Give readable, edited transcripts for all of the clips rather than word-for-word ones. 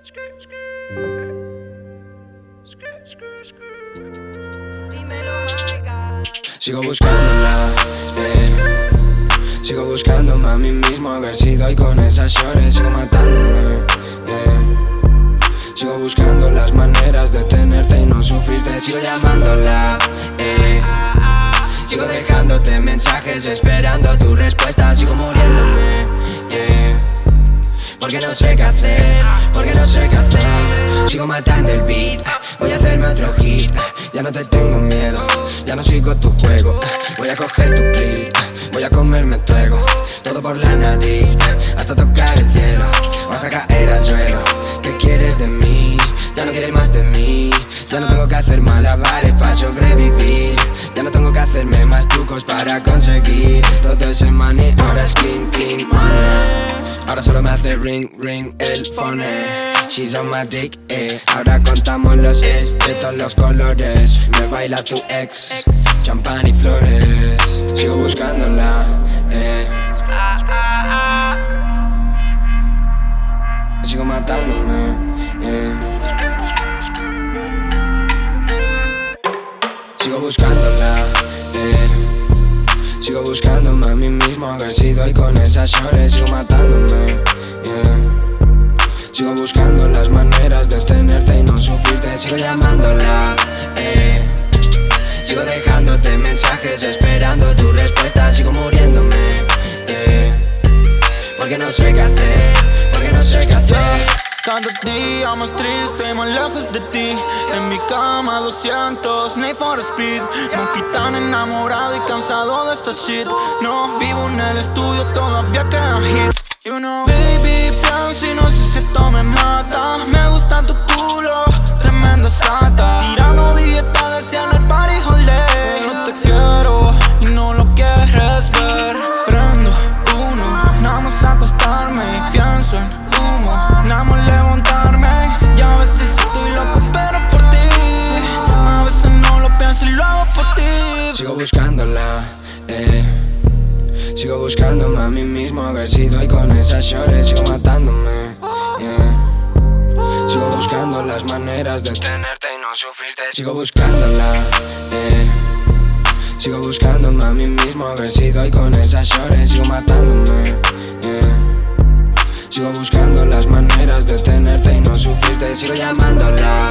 Sigo buscándola, sigo buscándome a mí mismo, a ver si doy con esas shorts. Sigo matándome, sigo buscando las maneras de tenerte y no sufrirte. Sigo llamándola, sigo dejándote mensajes, esperando tu respuesta. Sigo muriéndome, porque no sé qué hacer, porque no sé qué hacer. Sigo matando el beat, voy a hacerme otro hit. Ya no te tengo miedo, ya no sigo tu juego. Voy a coger tu clip, voy a comerme tu ego. Todo por la nariz, hasta tocar el cielo, o hasta caer al suelo. ¿Qué quieres de mí? Ya no quieres más de mí. Ya no tengo que hacer malabares para sobrevivir. Ya no tengo que hacerme más trucos para conseguir todo ese money. Ahora es clean, clean money. Ahora solo me hace ring, ring el phone. She's on my dick, Ahora contamos los de todos los colores. Me baila tu ex, champán y flores. Sigo buscándola, sigo matándome, Sigo buscándola, sigo buscándome a mí mismo, a ver si doy con esas shorts. Sigo matándome, sigo buscando las maneras de tenerte y no sufrirte. Sigo llamándola, sigo dejándote mensajes, esperando tu respuesta. Sigo muriéndome, porque no sé qué hacer, porque no sé qué hacer. Cada día más triste, más lejos de ti. En mi cama 200, Need for Speed. Monkey tan enamorado y cansado de esta shit. No vivo en el estudio, todavía quedan hits. You know, baby, pienso y no sé si esto me mata. Me gusta tu culo, tremenda sata. Tirando billetes, deseando el party all day. No te quiero y no lo quieres ver. Prendo uno, nada más acostarme. Pienso en humo, nada más levantarme. Y a veces estoy loco pero por ti. A veces no lo pienso y lo hago por ti. Sigo buscándola, sigo buscándome a mí mismo, a ver si doy con esas shorts. Sigo matándome, sigo buscando las maneras de tenerte y no sufrirte. Sigo buscándola, sigo buscándome a mí mismo, a ver si doy con esas shorts. Sigo matándome, sigo buscando las maneras de tenerte y no sufrirte. Sigo llamándola,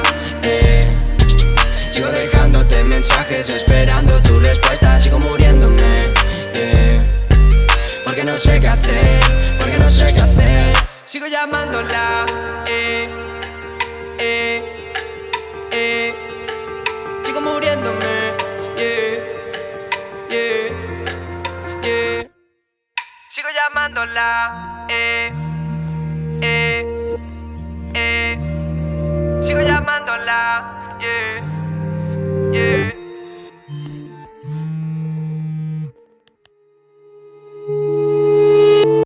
sigo dejándote mensajes, esperando tu respuesta. Sigo muriéndome, porque no sé qué hacer, porque no sé qué hacer. Sigo llamándola, sigo muriéndome, Sigo llamándola, sigo llamándola,